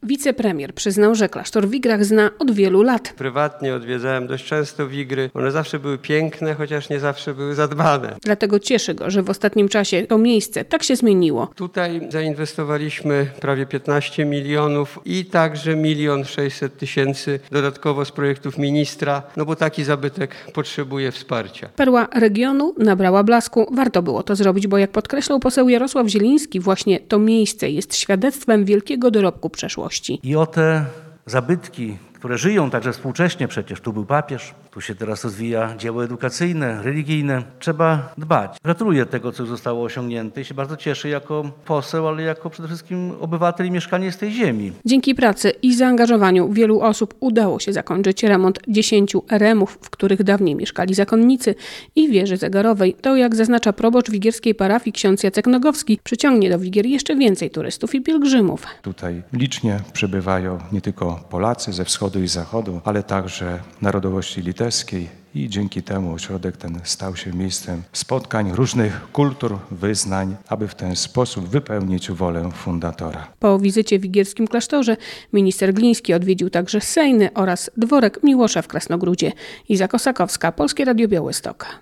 Wicepremier przyznał, że klasztor w Wigrach zna od wielu lat. Prywatnie odwiedzałem dość często Wigry. One zawsze były piękne, chociaż nie zawsze były zadbane. Dlatego cieszy go, że w ostatnim czasie to miejsce tak się zmieniło. Tutaj zainwestowaliśmy prawie 15 milionów i także 1 600 000 dodatkowo z projektów ministra, bo taki zabytek potrzebuje wsparcia. Perła regionu nabrała blasku. Warto było to zrobić, bo jak podkreślał poseł Jarosław Zieliński, właśnie to miejsce jest świadectwem wielkiego dorobku przeszłości. I o te zabytki, które żyją także współcześnie przecież. Tu był papież, tu się teraz rozwija dzieło edukacyjne, religijne. Trzeba dbać. Gratuluję tego, co już zostało osiągnięte i się bardzo cieszę jako poseł, ale jako przede wszystkim obywatel i mieszkaniec tej ziemi. Dzięki pracy i zaangażowaniu wielu osób udało się zakończyć remont 10 eremów, w których dawniej mieszkali zakonnicy i wieży zegarowej. To, jak zaznacza proboszcz wigierskiej parafii ksiądz Jacek Nogowski, przyciągnie do Wigier jeszcze więcej turystów i pielgrzymów. Tutaj licznie przybywają nie tylko Polacy ze wschodu i zachodu, ale także narodowości litewskiej i dzięki temu ośrodek ten stał się miejscem spotkań różnych kultur, wyznań, aby w ten sposób wypełnić wolę fundatora. Po wizycie w wigierskim klasztorze minister Gliński odwiedził także Sejny oraz dworek Miłosza w Krasnogródzie. Iza Kosakowska, Polskie Radio Białystok.